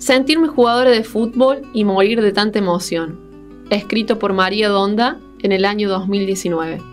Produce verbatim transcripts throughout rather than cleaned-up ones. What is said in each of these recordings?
Sentirme jugadora de fútbol y morir de tanta emoción. Escrito por María Donda en el año dos mil diecinueve.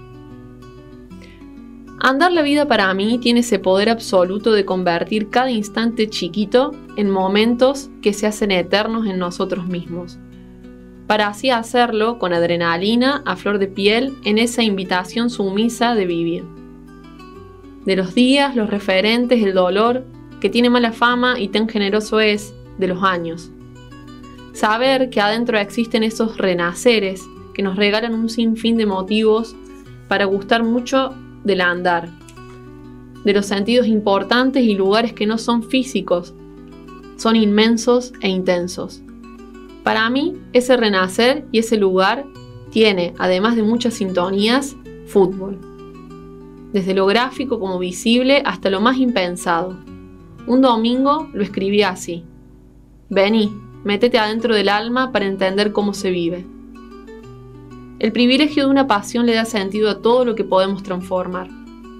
Andar la vida para mí tiene ese poder absoluto de convertir cada instante chiquito en momentos que se hacen eternos en nosotros mismos. Para así hacerlo con adrenalina a flor de piel en esa invitación sumisa de vivir. De los días, los referentes, el dolor, que tiene mala fama y tan generoso es, de los años. Saber que adentro existen esos renaceres que nos regalan un sinfín de motivos para gustar mucho del andar, de los sentidos importantes y lugares que no son físicos, son inmensos e intensos. Para mí, ese renacer y ese lugar tiene, además de muchas sintonías, fútbol. Desde lo gráfico como visible hasta lo más impensado. Un domingo lo escribí así: vení, métete adentro del alma para entender cómo se vive. El privilegio de una pasión le da sentido a todo lo que podemos transformar.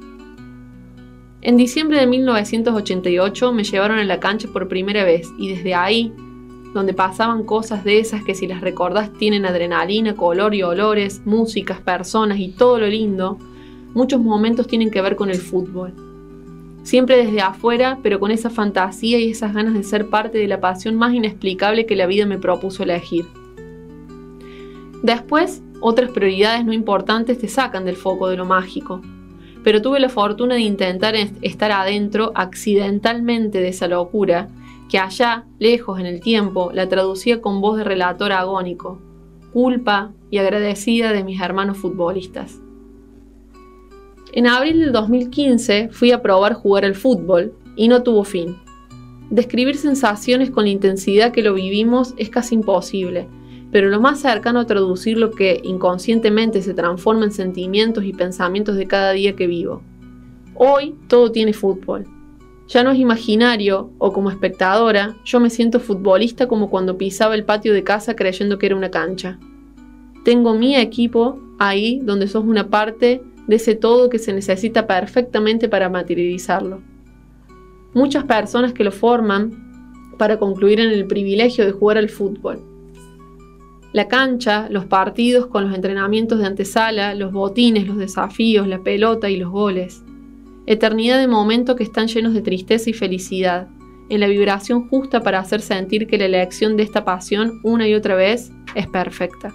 En diciembre de mil novecientos ochenta y ocho me llevaron a la cancha por primera vez y desde ahí, donde pasaban cosas de esas que si las recordás tienen adrenalina, color y olores, músicas, personas y todo lo lindo, muchos momentos tienen que ver con el fútbol. Siempre desde afuera, pero con esa fantasía y esas ganas de ser parte de la pasión más inexplicable que la vida me propuso elegir. Después, otras prioridades no importantes te sacan del foco de lo mágico, pero tuve la fortuna de intentar estar adentro accidentalmente de esa locura, que allá, lejos en el tiempo, la traducía con voz de relator agónico, culpa y agradecida de mis hermanos futbolistas. En abril del dos mil quince fui a probar jugar al fútbol y no tuvo fin. Describir sensaciones con la intensidad que lo vivimos es casi imposible, pero lo más cercano a traducir lo que inconscientemente se transforma en sentimientos y pensamientos de cada día que vivo. Hoy todo tiene fútbol. Ya no es imaginario o como espectadora, yo me siento futbolista como cuando pisaba el patio de casa creyendo que era una cancha. Tengo mi equipo ahí donde sos una parte de ese todo que se necesita perfectamente para materializarlo. Muchas personas que lo forman para concluir en el privilegio de jugar al fútbol. La cancha, los partidos con los entrenamientos de antesala, los botines, los desafíos, la pelota y los goles. Eternidad de momentos que están llenos de tristeza y felicidad, en la vibración justa para hacer sentir que la elección de esta pasión una y otra vez es perfecta.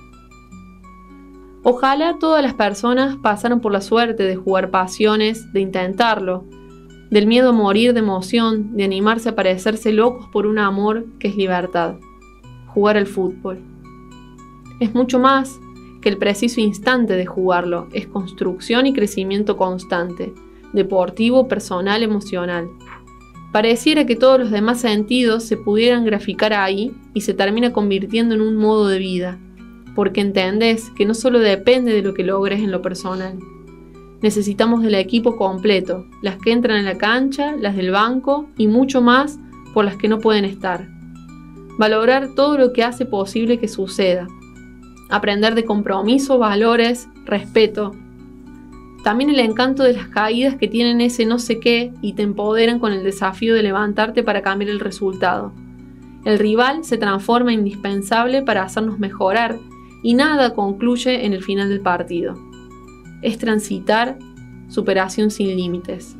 Ojalá todas las personas pasaran por la suerte de jugar pasiones, de intentarlo, del miedo a morir de emoción, de animarse a parecerse locos por un amor que es libertad. Jugar al fútbol. Es mucho más que el preciso instante de jugarlo, es construcción y crecimiento constante, deportivo, personal, emocional. Pareciera que todos los demás sentidos se pudieran graficar ahí y se termina convirtiendo en un modo de vida, porque entendés que no solo depende de lo que logres en lo personal. Necesitamos del equipo completo, las que entran en la cancha, las del banco y mucho más por las que no pueden estar. Valorar todo lo que hace posible que suceda. Aprender de compromiso, valores, respeto. También el encanto de las caídas que tienen ese no sé qué y te empoderan con el desafío de levantarte para cambiar el resultado. El rival se transforma en indispensable para hacernos mejorar y nada concluye en el final del partido. Es transitar superación sin límites.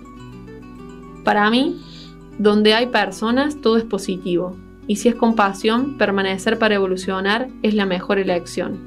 Para mí, donde hay personas, todo es positivo. Y si es compasión, permanecer para evolucionar es la mejor elección.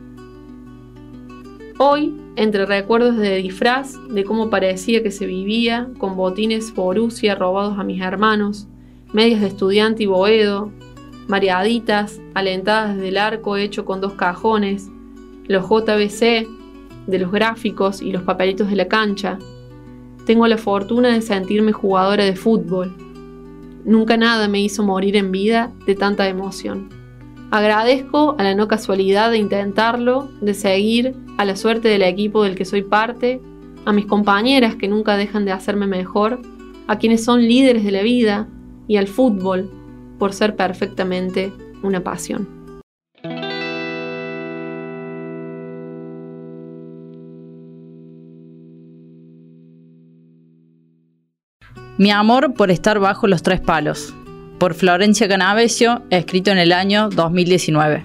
Hoy, entre recuerdos de disfraz, de cómo parecía que se vivía, con botines Borussia robados a mis hermanos, medias de estudiante y boedo, mareaditas, alentadas desde el arco hecho con dos cajones, los J B C, de los gráficos y los papelitos de la cancha, tengo la fortuna de sentirme jugadora de fútbol. Nunca nada me hizo morir en vida de tanta emoción. Agradezco a la no casualidad de intentarlo, de seguir, a la suerte del equipo del que soy parte, a mis compañeras que nunca dejan de hacerme mejor, a quienes son líderes de la vida y al fútbol por ser perfectamente una pasión. Mi amor por estar bajo los tres palos. por Florencia Canavesio, escrito en el año dos mil diecinueve.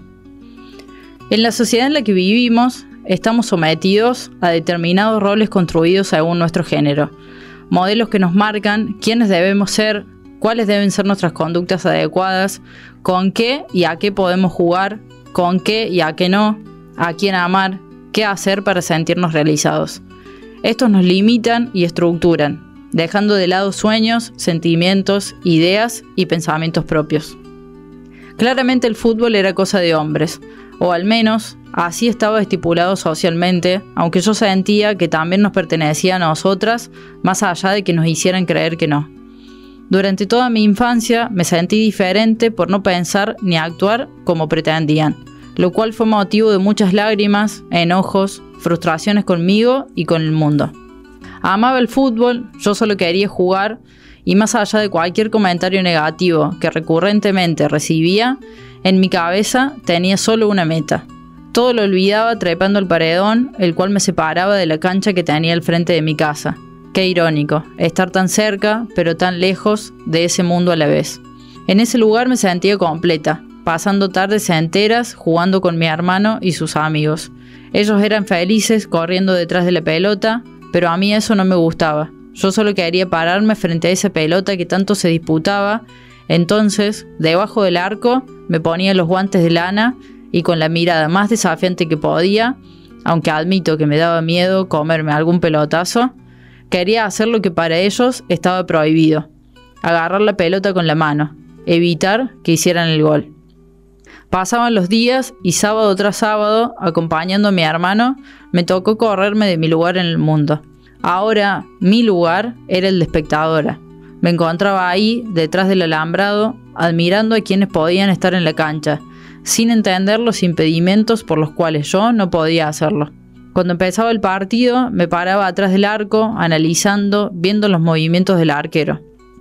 En la sociedad en la que vivimos, estamos sometidos a determinados roles construidos según nuestro género, modelos que nos marcan quiénes debemos ser, cuáles deben ser nuestras conductas adecuadas, con qué y a qué podemos jugar, con qué y a qué no, a quién amar, qué hacer para sentirnos realizados. Estos nos limitan y estructuran, dejando de lado sueños, sentimientos, ideas y pensamientos propios. Claramente el fútbol era cosa de hombres, o al menos así estaba estipulado socialmente, aunque yo sentía que también nos pertenecía a nosotras, más allá de que nos hicieran creer que no. Durante toda mi infancia me sentí diferente por no pensar ni actuar como pretendían, lo cual fue motivo de muchas lágrimas, enojos, frustraciones conmigo y con el mundo. Amaba el fútbol, yo solo quería jugar, y más allá de cualquier comentario negativo que recurrentemente recibía, en mi cabeza tenía solo una meta. Todo lo olvidaba trepando el paredón, el cual me separaba de la cancha que tenía al frente de mi casa. Qué irónico, estar tan cerca, pero tan lejos de ese mundo a la vez. En ese lugar me sentía completa, pasando tardes enteras jugando con mi hermano y sus amigos. Ellos eran felices corriendo detrás de la pelota, pero a mí eso no me gustaba. Yo solo quería pararme frente a esa pelota que tanto se disputaba. Entonces, debajo del arco, me ponía los guantes de lana y con la mirada más desafiante que podía, aunque admito que me daba miedo comerme algún pelotazo, quería hacer lo que para ellos estaba prohibido: agarrar la pelota con la mano, evitar que hicieran el gol. Pasaban los días y sábado tras sábado, acompañando a mi hermano, me tocó correrme de mi lugar en el mundo. Ahora, mi lugar era el de espectadora. Me encontraba ahí, detrás del alambrado, admirando a quienes podían estar en la cancha, sin entender los impedimentos por los cuales yo no podía hacerlo. Cuando empezaba el partido, me paraba atrás del arco, analizando, viendo los movimientos del arquero.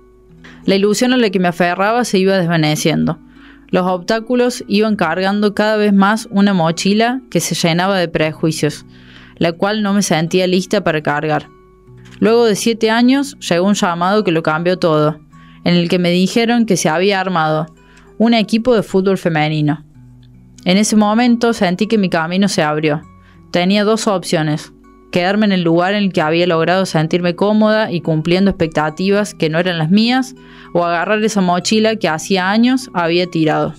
La ilusión a la que me aferraba se iba desvaneciendo. Los obstáculos iban cargando cada vez más una mochila que se llenaba de prejuicios, la cual no me sentía lista para cargar. Luego de siete años llegó un llamado que lo cambió todo, en el que me dijeron que se había armado un equipo de fútbol femenino. En ese momento sentí que mi camino se abrió. Tenía dos opciones: quedarme en el lugar en el que había logrado sentirme cómoda y cumpliendo expectativas que no eran las mías, o agarrar esa mochila que hacía años había tirado.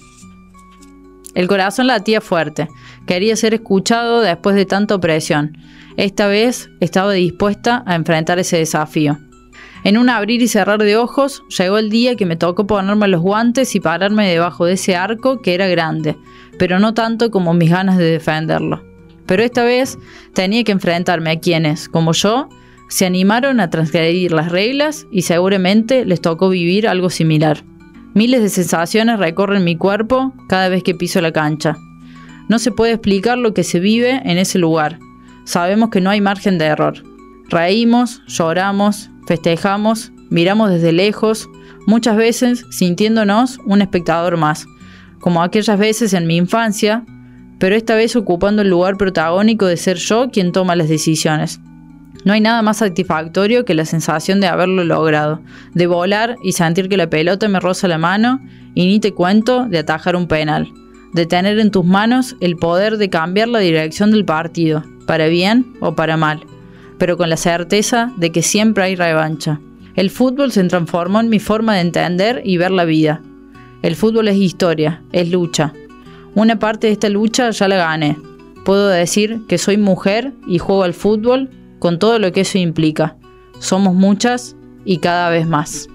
El corazón latía fuerte, quería ser escuchado después de tanta opresión. Esta vez estaba dispuesta a enfrentar ese desafío. En un abrir y cerrar de ojos, llegó el día que me tocó ponerme los guantes y pararme debajo de ese arco que era grande, pero no tanto como mis ganas de defenderlo. Pero esta vez tenía que enfrentarme a quienes, como yo, se animaron a transgredir las reglas y seguramente les tocó vivir algo similar. Miles de sensaciones recorren mi cuerpo cada vez que piso la cancha. No se puede explicar lo que se vive en ese lugar. Sabemos que no hay margen de error. Reímos, lloramos, festejamos, miramos desde lejos, muchas veces sintiéndonos un espectador más, como aquellas veces en mi infancia, pero esta vez ocupando el lugar protagónico de ser yo quien toma las decisiones. No hay nada más satisfactorio que la sensación de haberlo logrado, de volar y sentir que la pelota me roza la mano, y ni te cuento de atajar un penal, de tener en tus manos el poder de cambiar la dirección del partido, para bien o para mal, pero con la certeza de que siempre hay revancha. El fútbol se transformó en mi forma de entender y ver la vida. El fútbol es historia, es lucha. Una parte de esta lucha ya la gané. Puedo decir que soy mujer y juego al fútbol con todo lo que eso implica. Somos muchas y cada vez más.